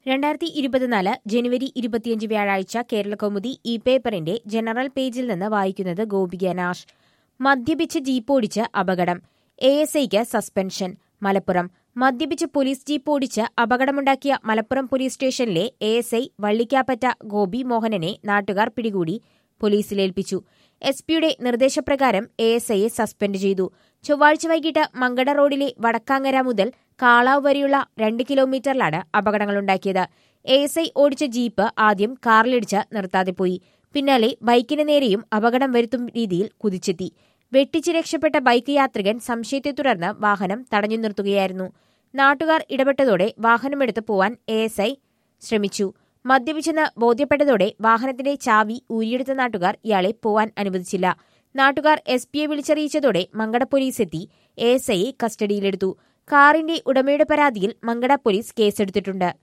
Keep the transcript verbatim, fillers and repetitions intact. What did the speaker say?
രണ്ടായിരത്തി ഇരുപത്തിനാല് ജനുവരി ഇരുപത്തിയഞ്ച് വ്യാഴാഴ്ച കേരളകൗമുദി ഈ പേപ്പറിന്റെ ജനറൽ പേജിൽ നിന്ന് വായിക്കുന്നത് ഗോപിക നാഷ്. മദ്യപിച്ച് ജീപ്പോടിച്ച് അപകടം, എ എസ് ഐക്ക് സസ്പെൻഷൻ. മലപ്പുറം മദ്യപിച്ച് പോലീസ് ജീപ്പ് ഓടിച്ച് അപകടമുണ്ടാക്കിയ മലപ്പുറം പോലീസ് സ്റ്റേഷനിലെ A S I Vallikkappatta Gopi മോഹനനെ നാട്ടുകാർ പിടികൂടി പോലീസിലേൽപ്പിച്ചു. എസ് പിയുടെ നിർദ്ദേശപ്രകാരം എ എസ് ഐയെ സസ്പെൻഡ് ചെയ്തു. ചൊവ്വാഴ്ച വൈകിട്ട് മങ്കട റോഡിലെ വടക്കാങ്ങര മുതൽ കാളാവ് വരെയുള്ള രണ്ട് കിലോമീറ്ററിലാണ് അപകടങ്ങളുണ്ടാക്കിയത്. എ എസ് ഐ ഓടിച്ച ജീപ്പ് ആദ്യം കാറിലിടിച്ച് നിർത്താതെ പോയി. പിന്നാലെ ബൈക്കിന് നേരെയും അപകടം വരുത്തും രീതിയിൽ കുതിച്ചെത്തി. വെട്ടിച്ച് രക്ഷപ്പെട്ട ബൈക്ക് യാത്രികൻ സംശയത്തെ തുടർന്ന് വാഹനം തടഞ്ഞു നിർത്തുകയായിരുന്നു. നാട്ടുകാർ ഇടപെട്ടതോടെ വാഹനമെടുത്ത് പോവാൻ എ എസ് ഐ ശ്രമിച്ചു. മദ്യപിച്ചെന്ന് ബോധ്യപ്പെട്ടതോടെ വാഹനത്തിന്റെ ചാവി ഊരിയെടുത്ത നാട്ടുകാർ ഇയാളെ പോവാൻ അനുവദിച്ചില്ല. നാട്ടുകാർ എസ് പിയെ വിളിച്ചറിയിച്ചതോടെ മങ്കട പോലീസ് എത്തി എ എസ് ഐയെ കസ്റ്റഡിയിലെടുത്തു. കാറിന്റെ ഉടമയുടെ പരാതിയിൽ മങ്കട പോലീസ് കേസെടുത്തിട്ടുണ്ട്.